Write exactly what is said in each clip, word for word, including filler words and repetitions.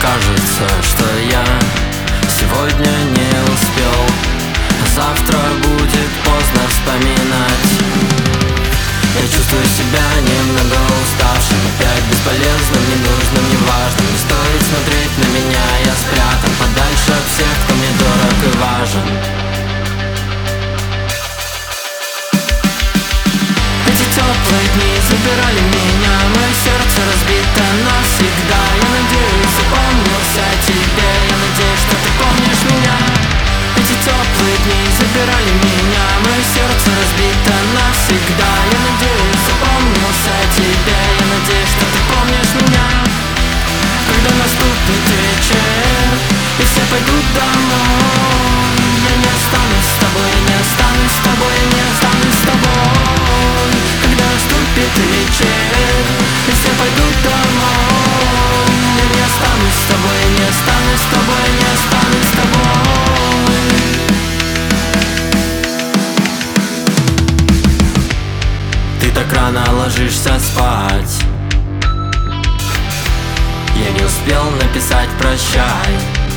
кажется, что я сегодня не успел. Завтра будет поздно вспоминать. Я чувствую себя немного уставшим, опять бесполезным, ненужным, неважным. Не стоит смотреть на меня, я спрятан подальше от всех, кто мне дорог и важен. Эти теплые дни забирали меня, мое сердце разбито навсегда. Я надеюсь, запомнился тебе, я надеюсь, что ты помнишь меня. Эти теплые дни забирали меня, мое сердце разбито навсегда. Я надеюсь, запомнился тебе, я надеюсь, что ты помнишь меня. Когда наступит вечер и все пойдут домой, я не останусь с тобой, я не останусь с тобой, я не останусь с тобой. Когда наступит вечер и все пойдут домой, я не останусь с тобой, я не останусь с тобой, я не останусь с тобой. Ты так рано ложишься спать, я не успел написать прощай.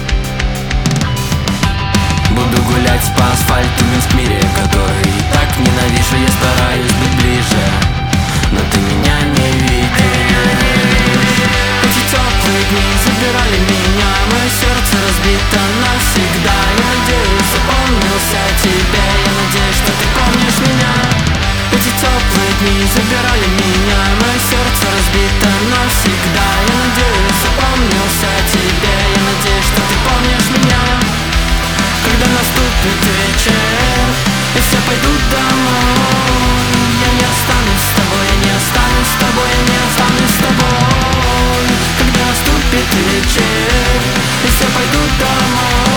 Буду гулять по асфальту в мире, который и так ненавижу. Я стараюсь быть ближе, но ты меня не видишь. Эти теплые дни забирали меня, мое сердце разбито навсегда. Я надеюсь, запомнился тебе, я надеюсь, что ты помнишь меня. Эти теплые дни забирали меня, мое сердце разбито навсегда. Я надеюсь, запомнился тебе, я надеюсь, что ты помнишь меня. Когда наступит вечер и все пойдут домой, я не останусь с тобой, я не останусь с тобой, я не останусь с тобой. Когда наступит вечер и все пойдут домой,